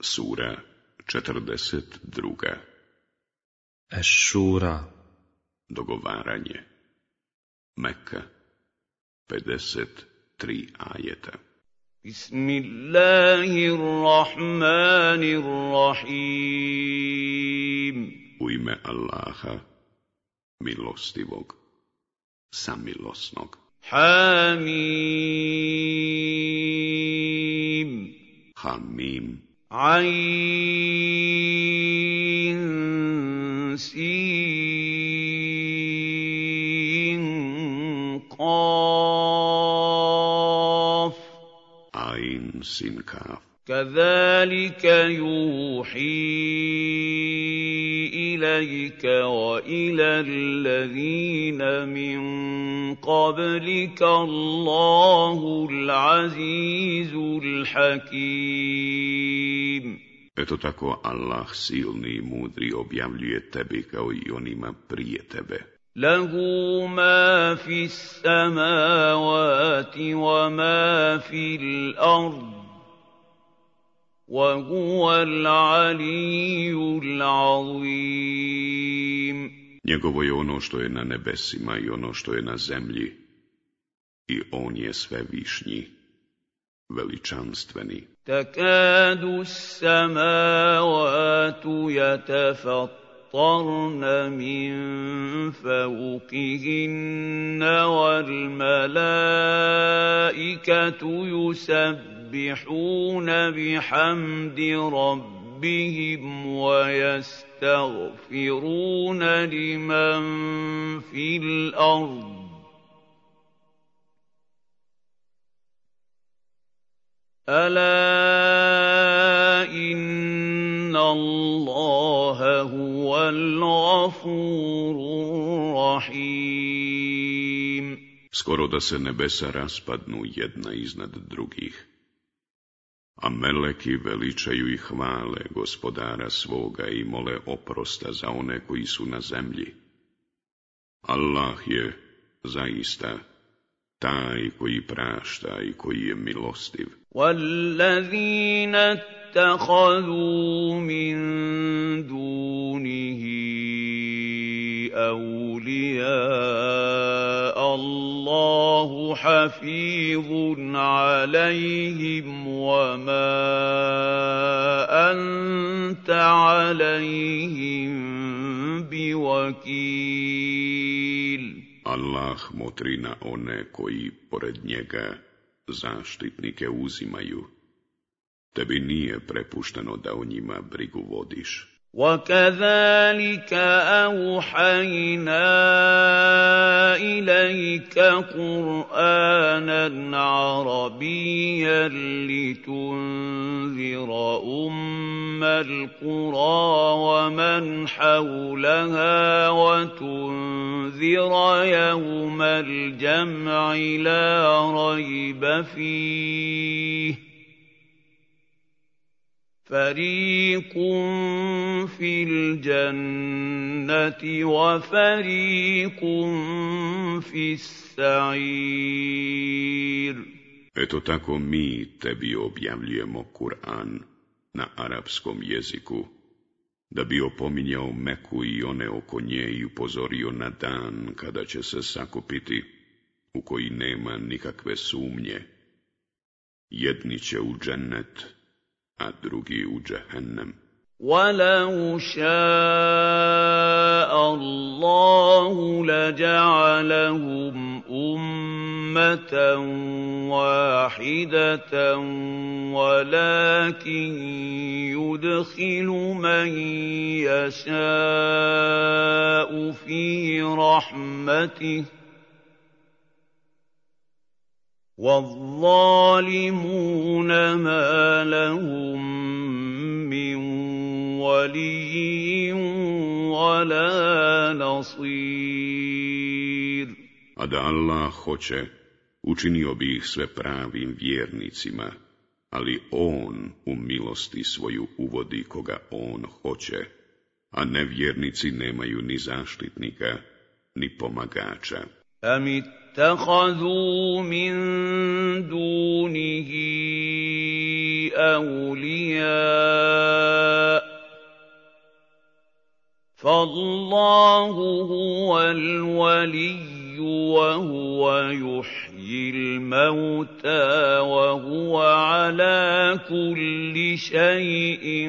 Sura 42. Eš-šura. Dogovaranje. Mekka. 53 ajeta. Bismillahirrahmanirrahim. U ime Allaha, milostivog, samilosnog. Hamim. Hamim. Ain, sin, qaf. Ain, sin, kaf. كذلك يوحي إليك وإلى الذين من قبلك الله العزيز الحكيم. Eto tako Allah silni i mudri objavljuje tebi kao i onima prije tebe. له ما في السماوات وما في الأرض وهو العلي العظيم. Njegovo je ono što je na nebesima i ono što je na zemlji, i on je sve višnji, veličanstveni. تكاد السماوات يتفطرن من فوقهن والملائكة يسبحون بحمد ربهم ويستغفرون لمن في الأرض ألا إن الله هو الغفور الرحيم. Skoro da se nebesa raspadnu jedna iznad drugih, a meleki veličaju i hvale gospodara svoga i mole oprosta za one koji su na zemlji. Allah je zaista taj koji prašta i koji je milostiv. وَالَّذِينَ اتَّخَذُوا مِن دُونِهِ أَوْلِيَاءَ اللَّهُ حَفِيظٌ عَلَيْهِمْ وَمَا أَنتَ عَلَيْهِمْ بِوَكِيلٍ. Allah motri na one koji pored njega zaštitnike uzimaju. Tebi nije prepušteno da o njima brigu vodiš. وَكَذَلِكَ أَوْحَيْنَا إِلَيْكَ قُرْآنًا عَرَبِيًّا لِتُنذِرَ أُمَّ الْقُرَىٰ وَمَنْ حَوْلَهَا وَتُنذِرَ يَوْمَ الْجَمْعِ لَا رَيْبَ فِيهِ فَرِيقٌ فِي الْجَنَّةِ وَفَرِيقٌ فِي السَّعِيرِ. Eto tako mi tebi objavljujemo Kur'an na arapskom jeziku, da bi opominjao Meku i one oko nje i upozorio na dan kada će se sakupiti, u koji nema nikakve sumnje. Jedni će u džennet, a drugi u džehennem. وَلَوْ شَاءَ اللَّهُ لَجَعَلَهُمْ أُمَّةً وَاحِدَةً وَلَكِنْ يُدْخِلُ مَن يَشَاءُ فِي رَحْمَتِهِ وَالظَّالِمُونَ مَا لَهُم مِّن وَلِيٍّ وَلَا نَصِيرٍ. A da Allah hoće, učinio bi ih sve pravim vjernicima, ali On u milosti svoju uvodi koga On hoće, a nevjernici nemaju ni zaštitnika, ni pomagača. أَمِ اتَّخَذُوا مِن دُونِهِ أَوْلِيَاءَ فالله هو الولي وهو يحيي الموتى وهو على كل شيء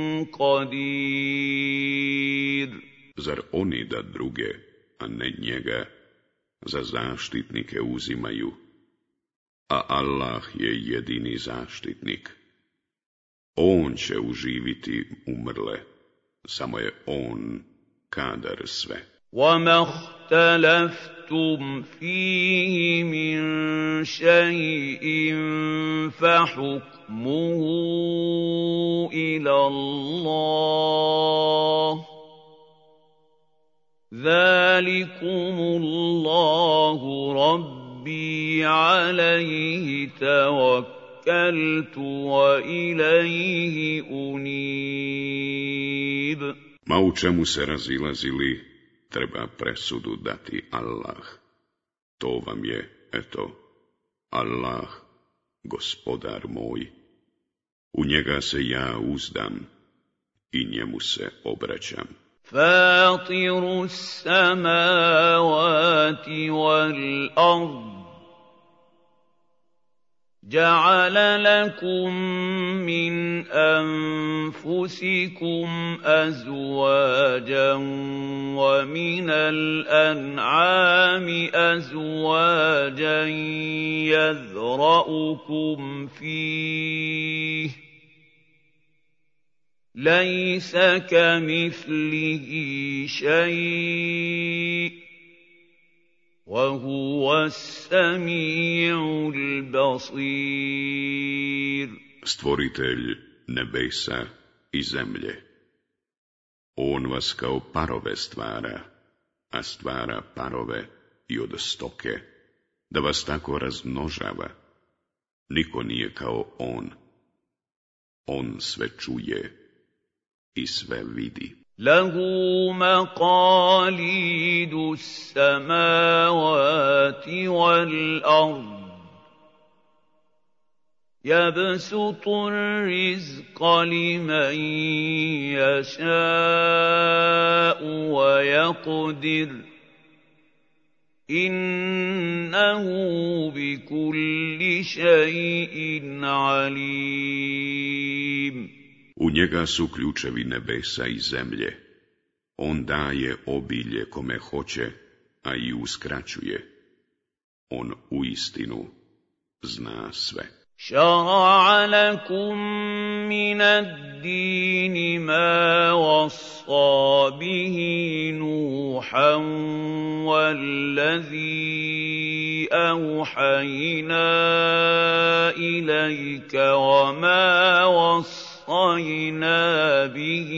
قدير. Zar oni da druge, a ne njega, za zaštitnike uzimaju, a Allah je jedini zaštitnik. On će uživiti umrle, samo je on kadar sve. وَمَا اخْتَلَفْتُمْ فِيهِ مِنْ شَيْءٍ فَحُكْمُهُ إِلَى اللَّهِ ذَلِكُمُ اللَّهُ رَبِّي عَلَيْهِ تَوَكَّلْتُ وَإِلَيْهِ أُنِيبُ. Ma u čemu se razilazili, treba presudu dati Allah. To vam je, eto, Allah, gospodar moj. U njega se ja uzdam i njemu se obraćam. فاطر السماوات والأرض جعل لكم من أنفسكم أزواجا ومن الأنعام أزواجا يذرأكم فيه ليس كمثله شيء وهو السميع البصير. Stvoritelj nebesa i zemlje. On vas kao parove stvara, a stvara parove i od stoke, da vas tako razmnožava. Niko nije kao on. On sve čuje i sve vidi. له مقاليد السماوات والأرض يبسط الرزق لمن يشاء ويقدر إنه بكل شيء عليم. U njega su ključevi nebesa i zemlje. On daje obilje kome hoće, a i uskraćuje. On uistinu zna sve. شرع لكم من الدين ما وصى به نوحا والذي أوحينا إليك وما وصينا به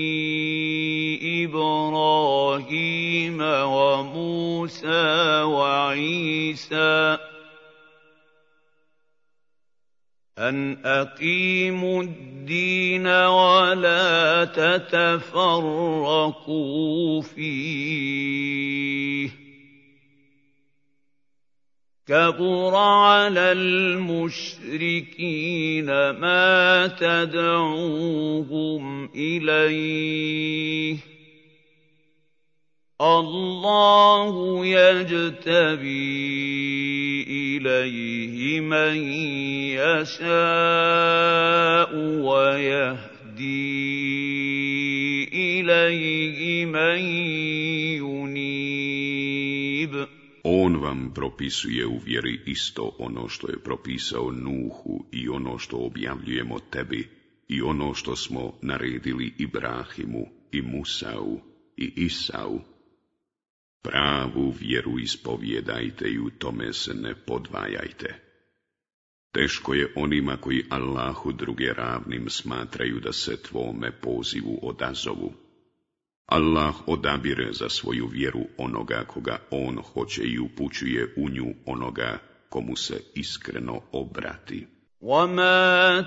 إبراهيم وموسى وعيسى أن أقيموا الدين ولا تتفرقوا فيه كبر على المشركين ما تدعوهم إليه الله يجتبي إليه من يشاء ويهدي إليه من ينيب. On vam propisuje u vjeri isto ono što je propisao Nuhu i ono što objavljujemo tebi i ono što smo naredili Ibrahimu i Musau i Isau. Pravu vjeru ispovjedajte i u tome se ne podvajajte. Teško je onima koji Allahu druge ravnim smatraju da se tvome pozivu odazovu. Allah odabire za svoju vjeru onoga koga on hoće i upućuje u nju onoga komu se iskreno obrati. وَمَا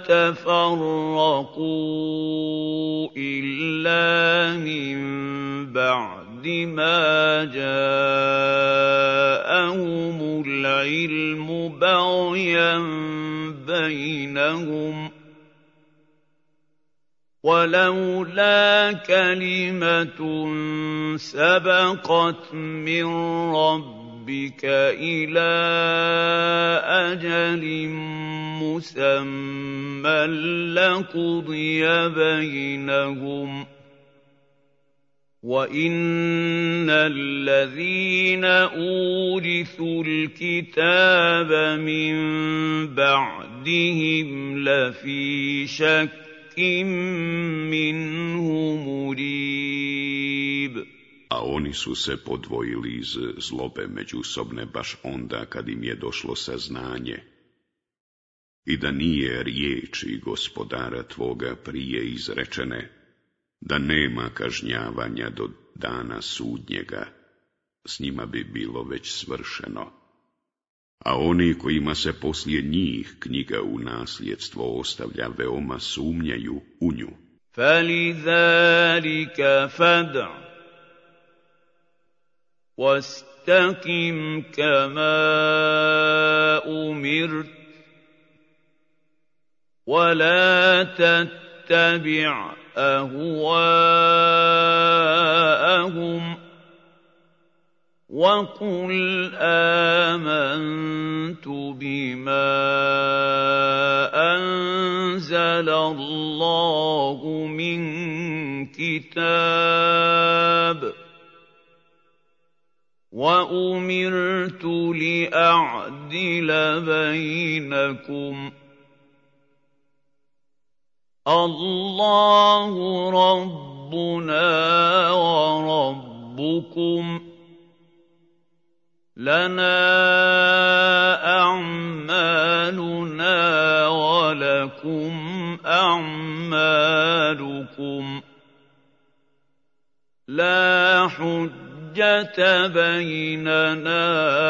تَفَرَّقُوا إِلَّا مِن بَعْدِ مَا جَاءَهُمُ الْعِلْمُ بَغْيًا بَيْنَهُمْ وَلَوْلَا كَلِمَةٌ سَبَقَتْ مِن رَّبِّكَ إِلَىٰ أَجَلٍ مُّسَمًّى لَّقُضِيَ بَيْنَهُمْ ۚ وَإِنَّ الَّذِينَ أُورِثُوا الْكِتَابَ مِن بَعْدِهِمْ لَفِي شَكٍّ مِّنْهُ مُرِيبٍ. A oni su se podvojili iz zlobe međusobne baš onda kad im je došlo saznanje. I da nije riječi gospodara tvoga prije izrečene, da nema kažnjavanja do dana sudnjega, s njima bi bilo već svršeno. A oni kojima se poslije njih knjiga u nasljedstvo ostavlja veoma sumnjaju u nju. فَلِذَلِكَ فَادْعُ وَاسْتَقِمْ كَمَا أُمِرْتَ وَلَا تَتَّبِعْ أَهْوَاءَهُمْ وَقُلْ آمَنْتُ بِمَا أَنزَلَ اللَّهُ مِنْ كِتَابٍ وَأُمِرْتُ لِأَعْدِلَ بَيْنَكُمْ اللَّهُ رَبُّنَا وَرَبُّكُمْ لَنَا أَعْمَالُنَا وَلَكُمْ أَعْمَالُكُمْ لَا حُجَّةَ بَيْنَنَا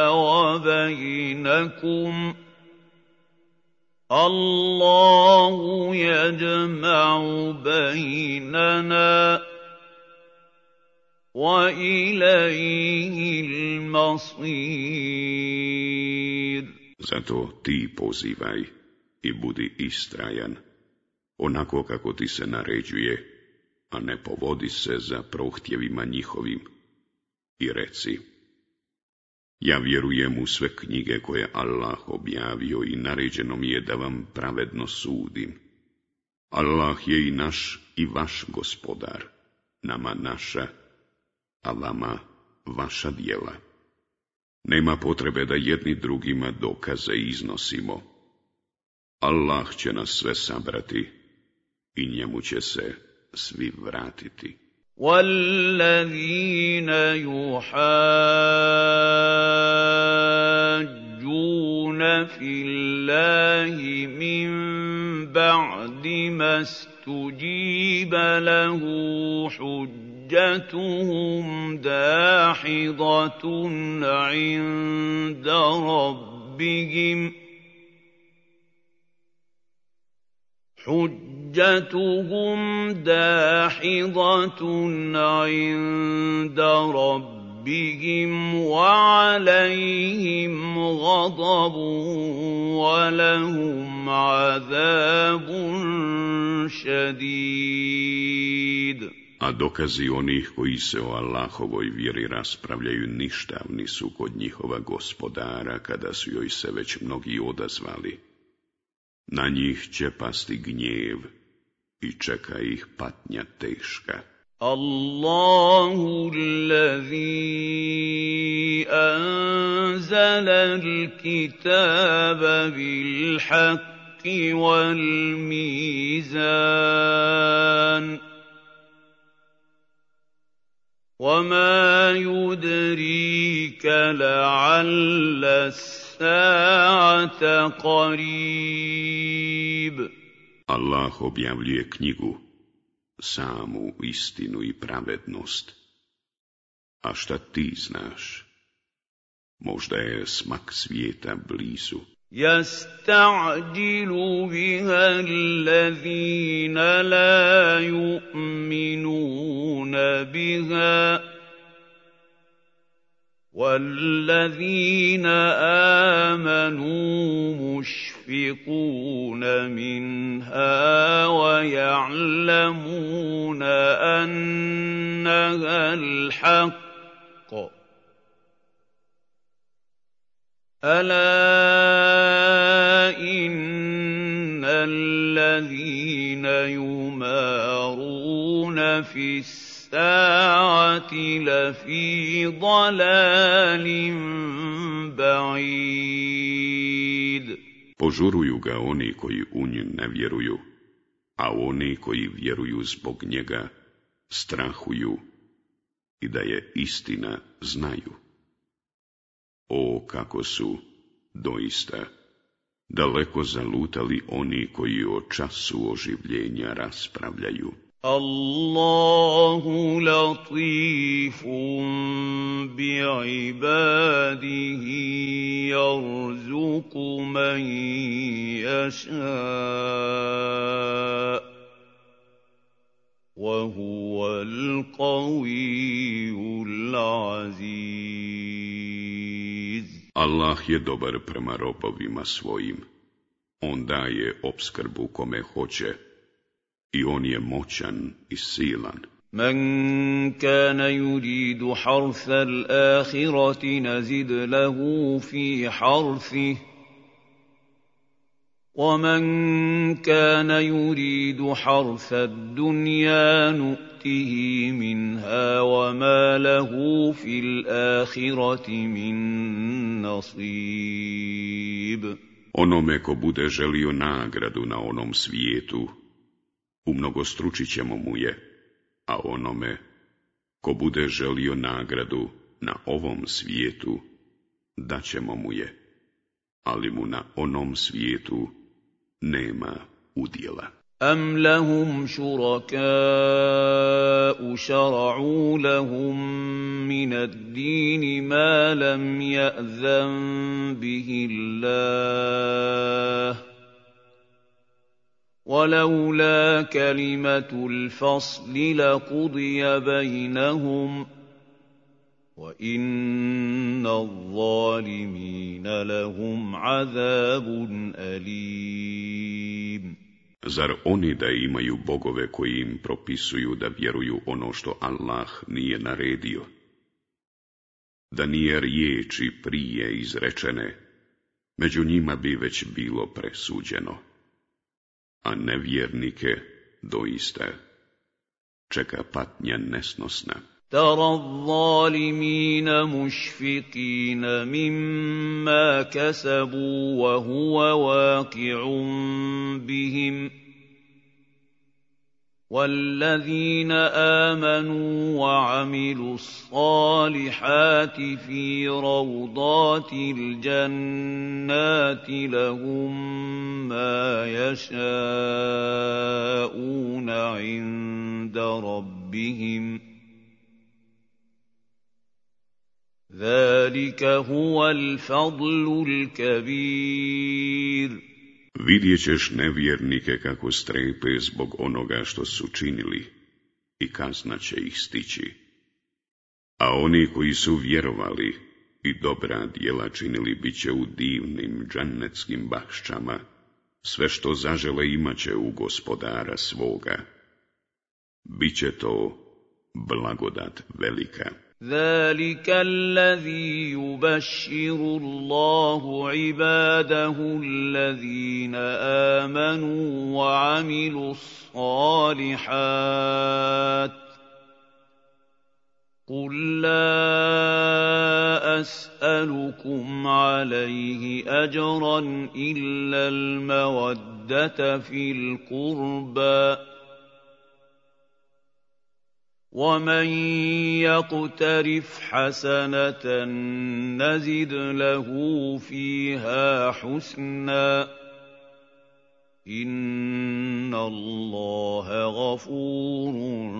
وَبَيْنَكُمْ اللَّهُ يَجْمَعُ بَيْنَنَا وَإِلَيْهِ الْمَصِيرُ. Zato ti pozivaj i budi istrajan, onako kako ti se naređuje, a ne povodi se za prohtjevima njihovim. I reci, ja vjerujem u sve knjige koje Allah objavio i naređeno mi je da vam pravedno sudim. Allah je i naš i vaš gospodar, nama naša, a vama vaša djela. Nema potrebe da jedni drugima dokaze iznosimo. Allah će nas sve sabrati i njemu će se svi vratiti. وَالَّذِينَ يُحَاجُّونَ فِي اللَّهِ مِن بَعْدِ مَا اسْتُجِيبَ لَهُ حُجَّتُهُمْ دَاحِضَةٌ عِندَ رَبِّهِمْ وَعَلَيْهِمْ غَضَبٌ وَلَهُمْ عَذَابٌ شَدِيدٌ. A dokazi onih koji se o Allahovoj vjeri raspravljaju ništavni su kod njihova gospodara kada su joj se već mnogi odazvali. Na njih će pasti gnjev i čeka ih patnja teška. Allahu allazi anzala al-kitaba bil haqqi wal mizan. وَمَا يُدْرِيكَ لَعَلَّ السَّاعَةَ قَرِيبٌ. Allah objavljuje knjigu, samu istinu i pravednost. A šta ti znaš? Možda je smak svijeta blizu. يَسْتَعْجِلُ بِهَا الَّذِينَ لَا يُؤْمِنُونَ بِهَا وَالَّذِينَ آمَنُوا مُشْفِقُونَ مُشْفِقُونَ مِنْهَا وَيَعْلَمُونَ أَنَّهَا الْحَقُّ ۗ أَلَا إِنَّ الَّذِينَ يُمَارُونَ فِي السَّاعَةِ لَفِي ضَلَالٍ بَعِيدٍ. Požuruju ga oni koji u nju ne vjeruju, a oni koji vjeruju zbog njega strahuju i da je istina znaju. O, kako su, doista, daleko zalutali oni koji o času oživljenja raspravljaju. Allahu latifun bi'ibadihi yarzuqu man yasha' wa huwal qawiyyul aziz. Allah je dobar prema robovima svojim. On daje opskrbu kome hoće i on je moćan i silan. من كان يريد حرث الآخرة نزد له في حرثه ومن كان يريد حرث الدنيا نؤته منها وما له في الآخرة من نصيب. Onome ko bude želio nagradu na onom svijetu, umnogostručit ćemo mu je, a onome ko bude želio nagradu na ovom svijetu, daćemo mu je, ali mu na onom svijetu nema udjela. أَمْ لَهُمْ شُرَكَاءُ شَرَعُوا لَهُم مِّنَ الدِّينِ مَا لَمْ يَأْذَن بِهِ اللَّهُ ۚ وَلَوْلَا كَلِمَةُ الْفَصْلِ لَقُضِيَ بَيْنَهُمْ ۗ وَإِنَّ الظَّالِمِينَ لَهُمْ عَذَابٌ أَلِيمٌ. Zar oni da imaju bogove koji im propisuju da vjeruju ono što Allah nije naredio? Da nije riječi prije izrečene, među njima bi već bilo presuđeno. A nevjernike doista čeka patnja nesnosna. تَرَى الظَّالِمِينَ مُشْفِقِينَ مِمَّا كَسَبُوا وَهُوَ واقع بِهِمْ ۗ وَالَّذِينَ آمَنُوا وَعَمِلُوا الصَّالِحَاتِ فِي رَوْضَاتِ الْجَنَّاتِ لَهُم مَّا يَشَاءُونَ عِندَ رَبِّهِمْ ۚ ذَلِكَ هُوَ الْفَضْلُ الْكَبِيرُ. Vidjet ćeš nevjernike kako strepe zbog onoga što su činili i kazna će ih stići. A oni koji su vjerovali i dobra djela činili bit će u divnim džennetskim bašćama, sve što zažele imat će u gospodara svoga. Biće to blagodat velika. ذَلِكَ الَّذِي يُبَشِّرُ اللَّهُ عِبَادَهُ الَّذِينَ آمَنُوا وَعَمِلُوا الصَّالِحَاتِ ۗ قُل لَّا أَسْأَلُكُمْ عَلَيْهِ أَجْرًا إِلَّا الْمَوَدَّةَ فِي الْقُرْبَى ۗ وَمَن يَقْتَرِفْ حَسَنَةً نَّزِدْ لَهُ فِيهَا حُسْنًا ۚ إِنَّ اللَّهَ غَفُورٌ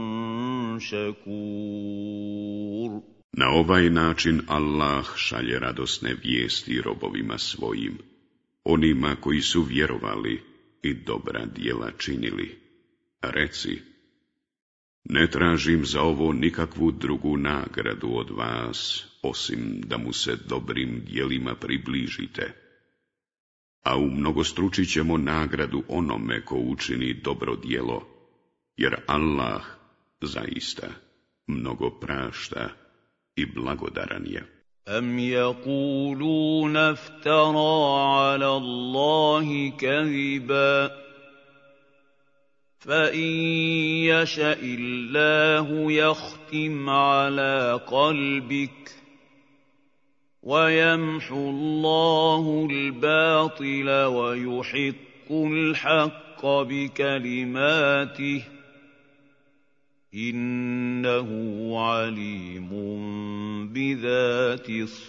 شَكُورٌ. Na ovaj način Allah šalje radosne vijesti robovima svojim, onima koji su vjerovali i dobra djela činili. Reci, ne tražim za ovo nikakvu drugu nagradu od vas, osim da mu se dobrim djelima približite. a umnogostručit ćemo nagradu onome ko učini dobro djelo, jer Allah zaista mnogo prašta i blagodaran je. أَمْ يَقُولُونَ افْتَرَىٰ عَلَى اللَّهِ كَذِبًا فَإِن يَشَإِ اللَّهُ يَخْتِمْ عَلَىٰ قَلْبِكَ وَيَمْحُ اللَّهُ الْبَاطِلَ وَيُحِقُّ الْحَقَّ بِكَلِمَاتِهِ إِنَّهُ عَلِيمٌ بِذَاتِ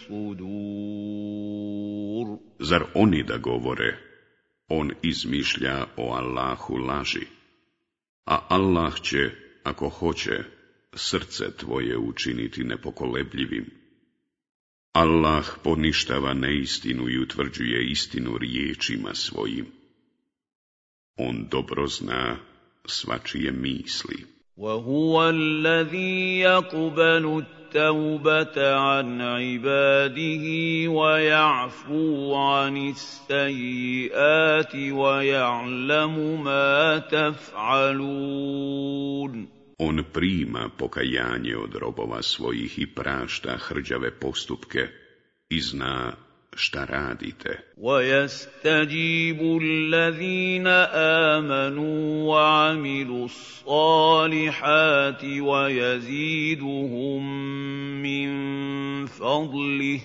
الصُّدُورِ. Zar oni da govore, on izmišlja o Allahu laži, a Allah će, ako hoće, srce tvoje učiniti nepokolebljivim. Allah poništava neistinu i utvrđuje istinu riječima svojim. On dobro zna svačije misli. وَهُوَ الَّذِي يَقْبَلُ التَّوْبَةَ عَنْ عِبَادِهِ وَيَعْفُو عَنِ السَّيِّئَاتِ وَيَعْلَمُ مَا تَفْعَلُونَ. On prima pokajanje od robova svojih i prašta hrđave postupke i zna šta radite. وَيَسْتَجِيبُ الَّذِينَ آمَنُوا وَعَمِلُوا الصَّالِحَاتِ وَيَزِيدُهُم مِّن فَضْلِهِ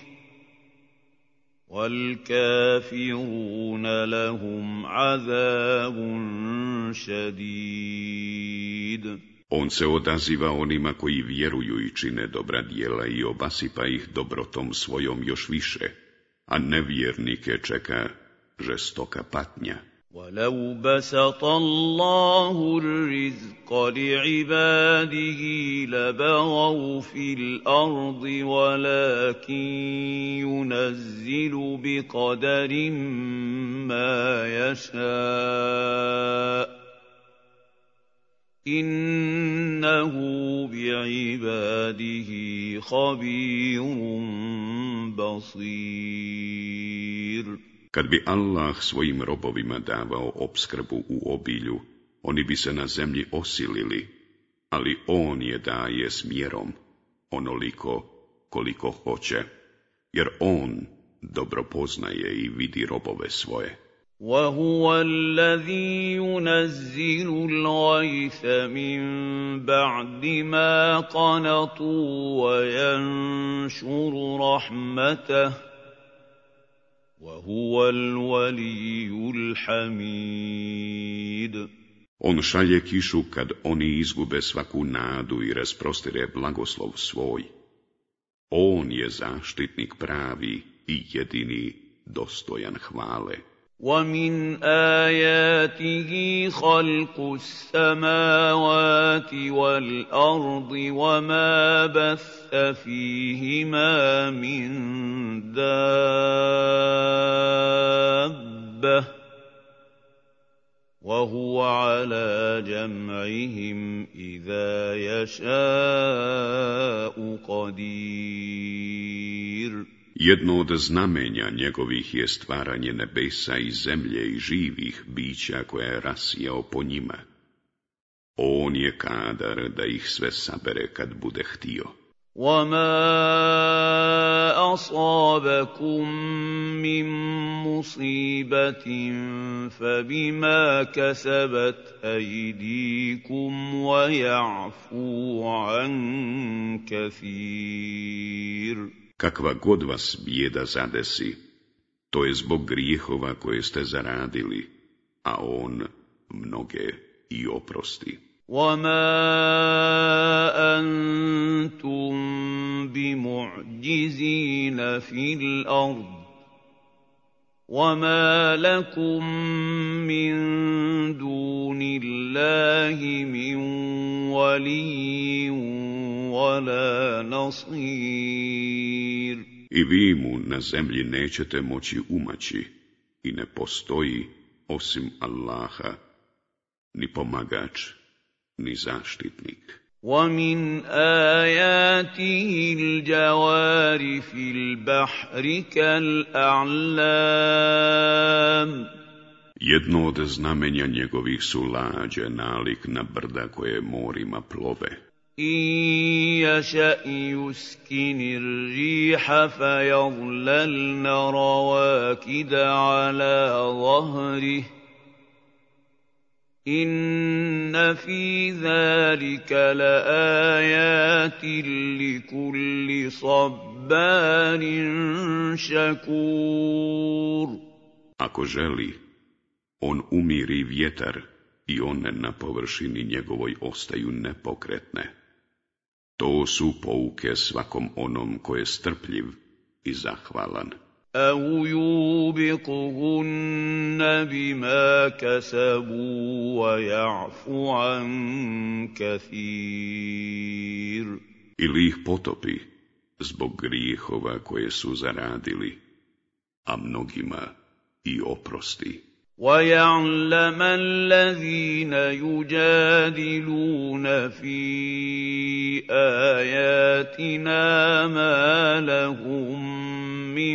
وَالْكَافِرُونَ لَهُمْ عَذَابٌ شَدِيدٌ. On se odaziva onima koji vjeruju i čine dobra djela i obasipa ih dobrotom svojom još više, a nevjernike čeka žestoka patnja. وَلَوْ بَسَطَ اللَّهُ الرِّزْقَ لِعِبَادِهِ لَبَغَوْا فِي الْأَرْضِ وَلَكِن يُنَزِّلُ بِقَدَرٍ مَّا يَشَاءُ إِنَّهُ بِعِبَادِهِ خَبِيرٌ بَصِيرٌ. Kad bi Allah svojim robovima davao opskrbu u obilju, oni bi se na zemlji osilili, ali on je daje s mjerom, onoliko koliko hoće, jer on dobro poznaje i vidi robove svoje. وَهُوَ الَّذِي يُنَزِّلُ الْغَيْثَ مِن بَعْدِ مَا قَنَطُوا وَيَنشُرُ رَحْمَتَهُ وَهُوَ الْوَلِيُّ الْحَمِيدُ. On šalje kišu kad oni izgube svaku nadu i rasprostire blagoslov svoj. On je zaštitnik pravi i jedini dostojan hvale. وَمِنْ آيَاتِهِ خَلْقُ السَّمَاوَاتِ وَالْأَرْضِ وَمَا بَثَّ فِيهِمَا مِنْ دَابَّةٍ وَهُوَ عَلَى جَمْعِهِمْ إِذَا يَشَاءُ قَدِيرٌ. Jedno od znamenja njegovih je stvaranje nebesa i zemlje i živih bića koje je rasijao po njima. On je kadar da ih sve sabere kad bude htio. وَمَا أَصَابَكُم مِّن مُّصِيبَةٍ فَبِمَا كَسَبَتْ أَيْدِيكُمْ وَيَعْفُو عَن كَثِيرٍ. Kakva god vas bijeda zadesi, to je zbog grijehova koje ste zaradili, a on mnoge i oprosti. وَمَا أَنتُم بِمُعْجِزِينَ فِي الْأَرْضِ وَمَا لَكُم مِّن دُونِ اللَّهِ مِن وَلِيٍّ وَلَا نَصِيرٍ. I vi mu na zemlji nećete moći umaći i ne postoji osim Allaha ni pomagač ni zaštitnik. وَمِنْ آيَاتِهِ الْجَوَارِ فِي الْبَحْرِ كَالْأَعْلَامِ Jedno od znamenja njegovih su lađe, nalik na brda koje morima plove. إِن يَشَأْ يُسْكِنِ الرِّيحَ فَيَظْلَلْنَ رَوَاكِدَ عَلَىٰ ظَهْرِهِ إِنَّ فِي ذَلِكَ لَآيَاتٍ لِكُلِّ صَبَّارٍ شَكُورٍ. Ako želi, on umiri vjetar i one na površini njegovoj ostaju nepokretne. To su pouke svakom onom ko je strpljiv i zahvalan. أَوْ يُوبِقْهُنَّ بِمَا كَسَبُوا وَيَعْفُ عَنْ كَثِيرٍ. Ili ih potopi zbog grijehova koje su zaradili, a mnogima i oprosti. وَيَعْلَمَ الَّذِينَ يُجَادِلُونَ فِي آيَاتِنَا مَا لَهُم مِّن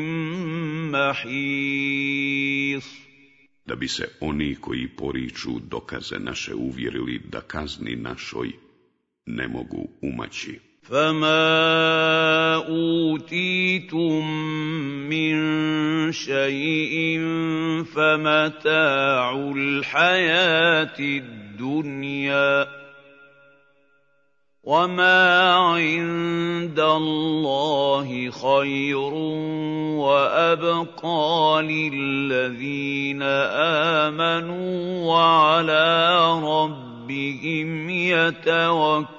مَّحِيصٍ. Da bi se oni koji poriču dokaze naše uvjerili da kazni našoj ne mogu umaći. فَمَا أُوتِيتُم مِّن شَيْءٍ فَمَتَاعُ الْحَيَاةِ الدُّنْيَا وَمَا عِندَ اللَّهِ خَيْرٌ وَأَبْقَىٰ لِلَّذِينَ آمَنُوا وَعَلَىٰ رَبِّهِمْ يَتَوَكَّلُونَ.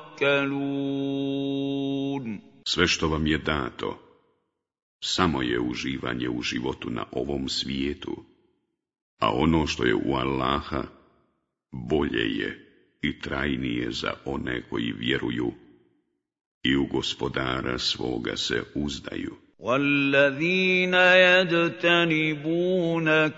Sve što vam je dato, samo je uživanje u životu na ovom svijetu, a ono što je u Allaha, bolje je i trajnije za one koji vjeruju i u Gospodara svoga se uzdaju. وَالَّذِينَ يَجْتَنِبُونَ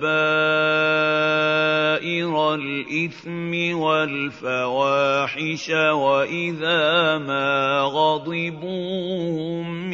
كَبَائِرَ الْإِثْمِ وَالْفَوَاحِشَ وَإِذَا مَا غَضِبُوا هُمْ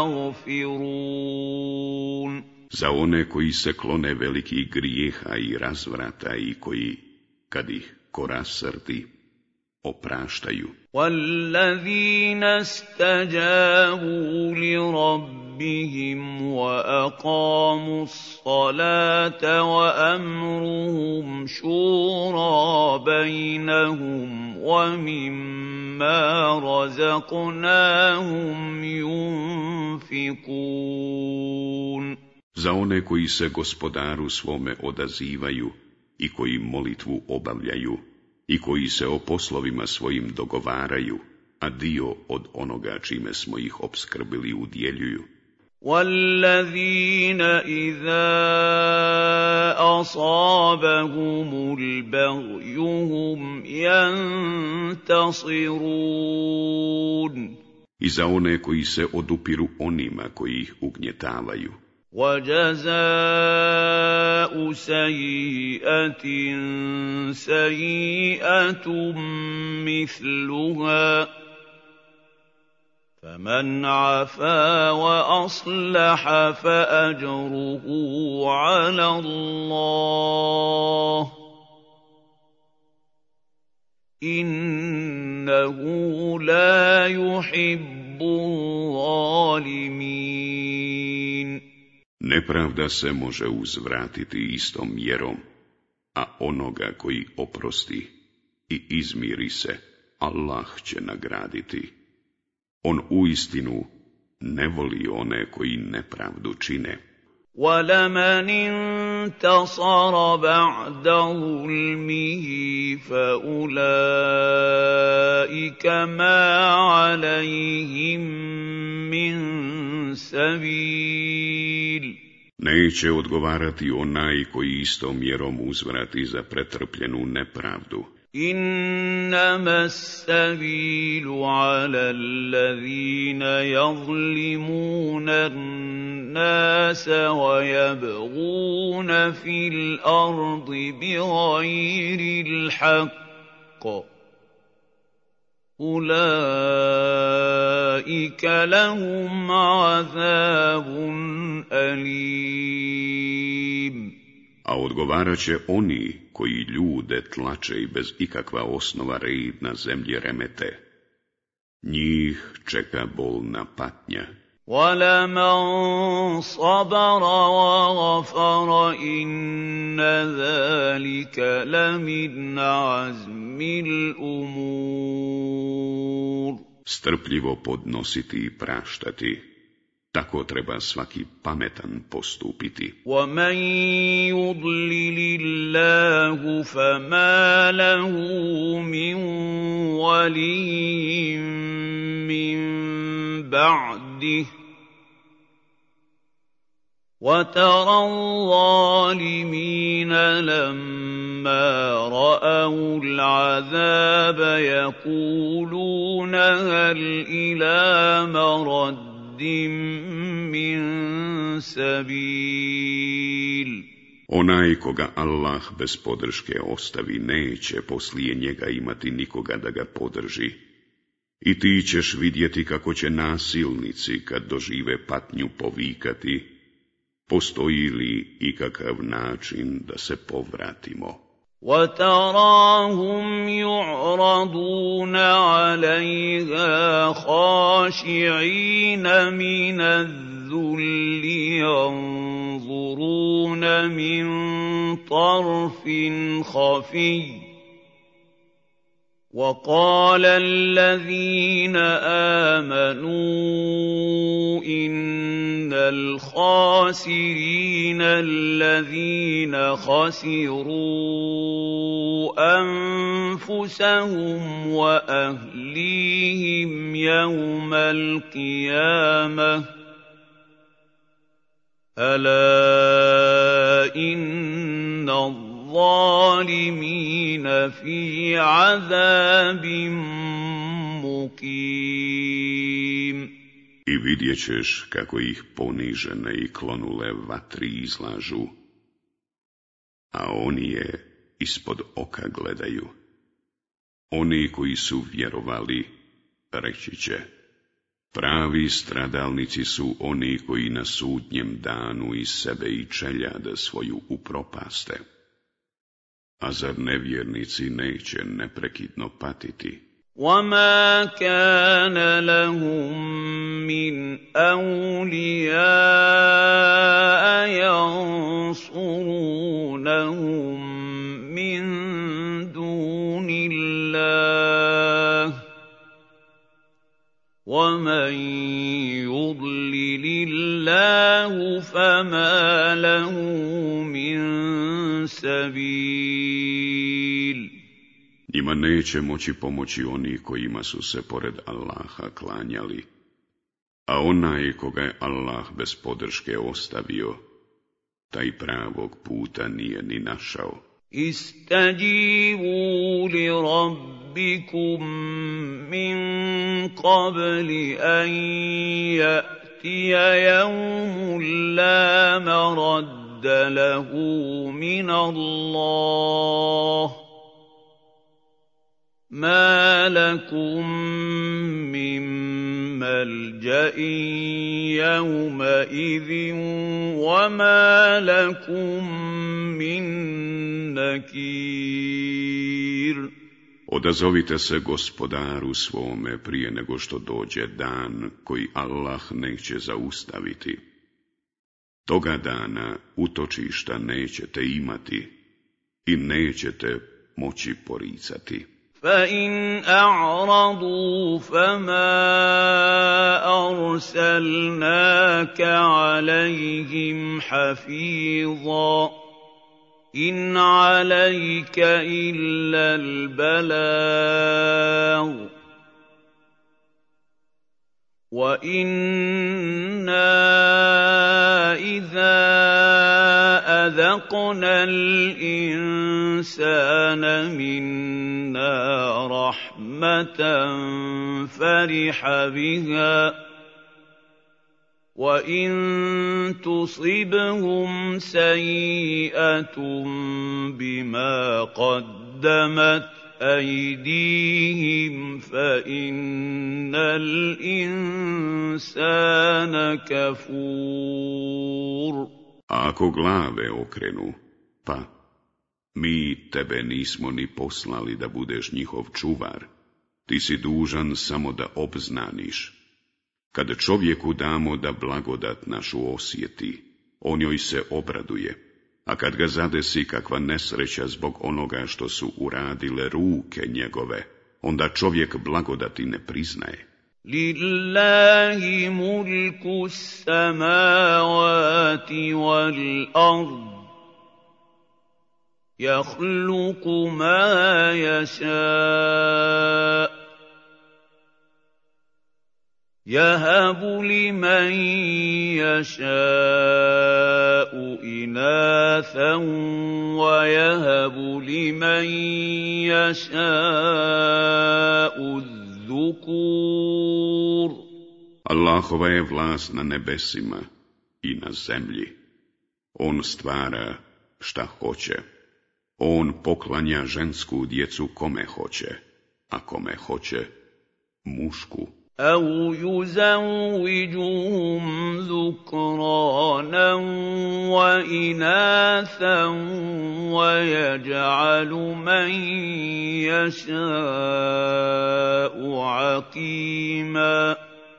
يَغْفِرُونَ. Za one koji se klone velikih grijeha i razvrata i koji, kad ih ko rasrdi, opraštaju. وَالَّذِينَ اسْتَجَابُوا لِرَبِّهِمْ وَأَقَامُوا الصَّلَاةَ وَأَمْرُهُمْ شُورَىٰ بَيْنَهُمْ وَمِمَّا رَزَقْنَاهُمْ يُنْفِقُونَ. Za one koji se Gospodaru svome odazivaju i koji molitvu obavljaju i koji se o poslovima svojim dogovaraju, a dio od onoga čime smo ih opskrbili udjeljuju. وَالَّذِينَ إِذَا أَصَابَهُمُ الْبَغْيُ هُمْ يَنْتَصِرُونَ. I za one koji se odupiru onima koji ih ugnjetavaju. وَجَزَاءُ سَيِّئَةٍ سَيِّئَةٌ مِثْلُهَا فَمَنْ عَفَا وَأَصْلَحَ فَأَجْرُهُ عَلَى اللَّهِ إِنَّهُ لَا يُحِبُّ الظَّالِمِينَ. Nepravda se može uzvratiti istom mjerom, a onoga koji oprosti i izmiri se, Allah će nagraditi. On uistinu ne voli one koji nepravdu čine. وَلَمَنِ انتَصَرَ بَعْدَ ظُلْمِهِ فَأُولَٰئِكَ مَا عَلَيْهِم مِّن سَبِيلٍ. Neće odgovarati onaj koji istom mjerom uzvrati za pretrpljenu nepravdu. إِنَّمَا السَّبِيلُ عَلَى الَّذِينَ يَظْلِمُونَ النَّاسَ وَيَبْغُونَ فِي الْأَرْضِ بِغَيْرِ الْحَقِّ أولئك لهم عذاب أليم. A odgovarat će oni koji ljude tlače i bez ikakva osnova red na zemlji remete. Njih čeka bolna patnja. وَلَمَنْ صَبَرَ وَغَفَرَ إِنَّ ذَلِكَ لَمِنْ عَزْمِ الْأُمُورِ. Strpljivo podnositi i praštati. Tako treba svaki pametan postupiti. وَمَنْ يُضْلِلِ اللَّهُ فَمَا لَهُ مِنْ وَلِيٍّ مِّنْ بَعْدِهِ وَتَرَى الظَّالِمِينَ لَمَّا رَأَوُا الْعَذَابَ يَقُولُونَ هَلْ إِلَىٰ مَرَدٍ min sabil. Onaj koga Allah bez podrške ostavi, neće poslije njega imati nikoga da ga podrži. I ti ćeš vidjeti kako će nasilnici, kad dožive patnju, povikati: postoji li ikakav način da se povratimo? وَتَرَاهُمْ يُعْرَضُونَ عَلَيْهَا خَاشِعِينَ مِنَ الذُّلِّ يَنظُرُونَ مِن طَرْفٍ خَفِيٍّ وَقَالَ الَّذِينَ آمَنُوا إِنَّ الْخَاسِرِينَ الَّذِينَ خَسِرُوا أَنفُسَهُمْ وَأَهْلِيهِمْ يَوْمَ الْقِيَامَةِ أَلَا إِنَّ الظَّالِمِينَ فِي عَذَابٍ مُقِيمٍ. I vidjet ćeš kako ih ponižene i klonule vatri izlažu, a oni je ispod oka gledaju. Oni koji su vjerovali reći će: pravi stradalnici su oni koji na sudnjem danu iz sebe i čeljade svoju upropaste. A zar nevjernici neće neprekidno patiti? وَمَا كَانَ لَهُم مِّنْ أَوْلِيَاءَ يَنصُرُونَهُم مِّن دُونِ اللَّهِ وَمَن يُضْلِلِ اللَّهُ فَمَا لَهُ مِن سَبِيلٍ. Njima neće moći pomoći oni kojima su se pored Allaha klanjali, a onaj koga je Allah bez podrške ostavio, taj pravog puta nije ni našao. Istajibu li rabbikum min qabli an ya'tiya yawmun la maradda lahu min Allah. ما لكم من ملجأ يومئذ وما لكم من نكير. Odazovite se gospodaru svome prije nego što dođe dan koji Allah neće zaustaviti. Toga dana utočišta nećete imati i nećete moći poricati. فَإِنْ أَعْرَضُوا فَمَا أَرْسَلْنَاكَ عَلَيْهِمْ حَفِيظًا إِنْ عَلَيْكَ إِلَّا الْبَلَاغُ وَإِنَّا إِذَا أَذَقْنَا الْإِنسَانَ مِنَّا رَحْمَةً فَرِحَ بِهَا وَإِن تُصِبْهُمْ سَيِّئَةٌ بِمَا قَدَّمَتْ أَيْدِيهِمْ فإن الإنسان كفور. A ako glave okrenu, pa mi tebe nismo ni poslali da budeš njihov čuvar, ti si dužan samo da obznaniš. Kada čovjeku damo da blagodat našu osjeti, on joj se obraduje, a kad ga zadesi kakva nesreća zbog onoga što su uradile ruke njegove, onda čovjek blagodati ne priznaje. Lillahi mulku samavati wal ard, yakhluqu ma yasha, yahabu liman yasha'u inathan wa yahabu liman yasha'u dhukur. Allahova je vlast na nebesima i na zemlji. On stvara šta hoće. On poklanja žensku djecu kome hoće, a kome hoće mušku. أَوْ يُزَوِّجُهُمْ ذُكْرَانًا وَإِنَاثًا وَيَجْعَلُ مَن يَشَاءُ عَقِيمًا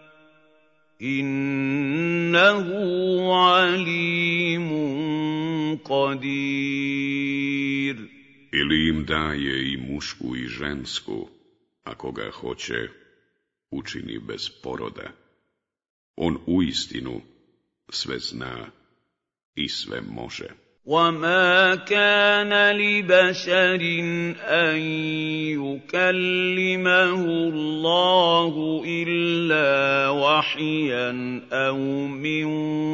إِنَّهُ عَلِيمٌ قَدِيرٌ. Ili im daje i mušku i žensku, ako ga hoće učini bez poroda. On uistinu sve zna i sve može. وَمَا كَانَ لِبَشَرٍ أَن يُكَلِّمَهُ اللَّهُ إِلَّا وَحْيًا أَوْ مِنْ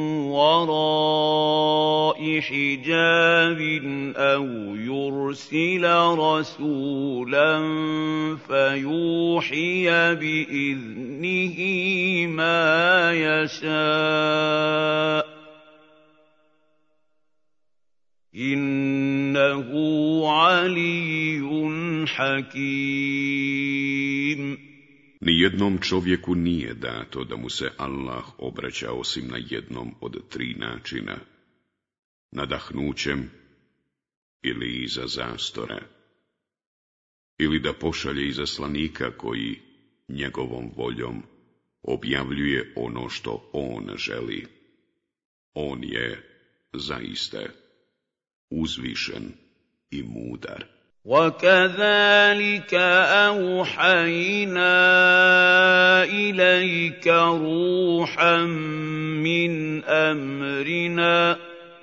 وَرَاءِ حِجَابٍ أَوْ يُرْسِلَ رَسُولًا فَيُوحِيَ بِإِذْنِهِ مَا يَشَاءُ Innahu aliyyun hakim. Nijednom čovjeku nije dato da mu se Allah obraća osim na jednom od 3 načina: nadahnućem ili iza zastora, ili da pošalje izaslanika koji njegovom voljom objavljuje ono što on želi. On je zaista uzvišen i mudar. وَكَذَلِكَ أَوْحَيْنَا إِلَيْكَ رُوحًا مِّنْ أَمْرِنَا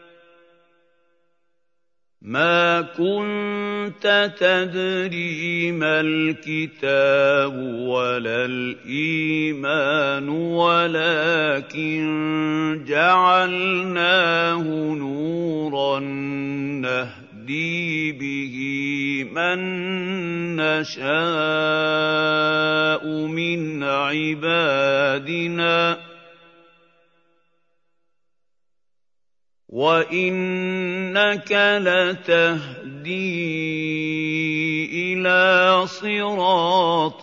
مَا كُنتَ تَدْرِي مَا الْكِتَابُ وَلَا الْإِيمَانُ وَلَكِنْ جَعَلْنَاهُ نُورًا نَهْدِي بِهِ مَن نَّشَاءُ مِنْ عِبَادِنَا وَإِنَّكَ لَتَهْدِي إِلَىٰ صِرَاطٍ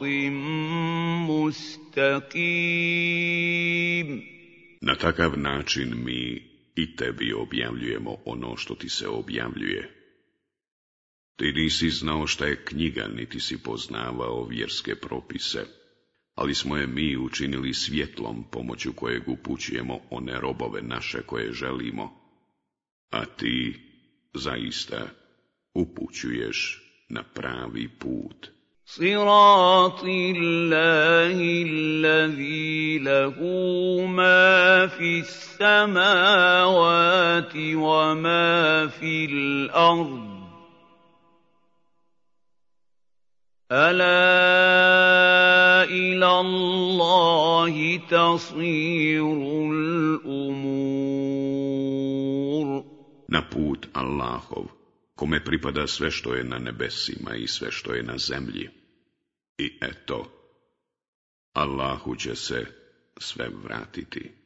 مُسْتَقِيمٍ. Na takav način mi i tebi objavljujemo ono što ti se objavljuje. Ti nisi znao šta je knjiga, niti si poznavao vjerske propise, ali smo je mi učinili svjetlom pomoću kojeg upućujemo one robove naše koje želimo, a ti zaista upućuješ na pravi put. Sirati Allahi allazi lahu ma fis samawati wa ma fil ard. Ala ila Allahi tasirul umur. Na put Allahov, kome pripada sve što je na nebesima i sve što je na zemlji. I eto, Allahu će se sve vratiti.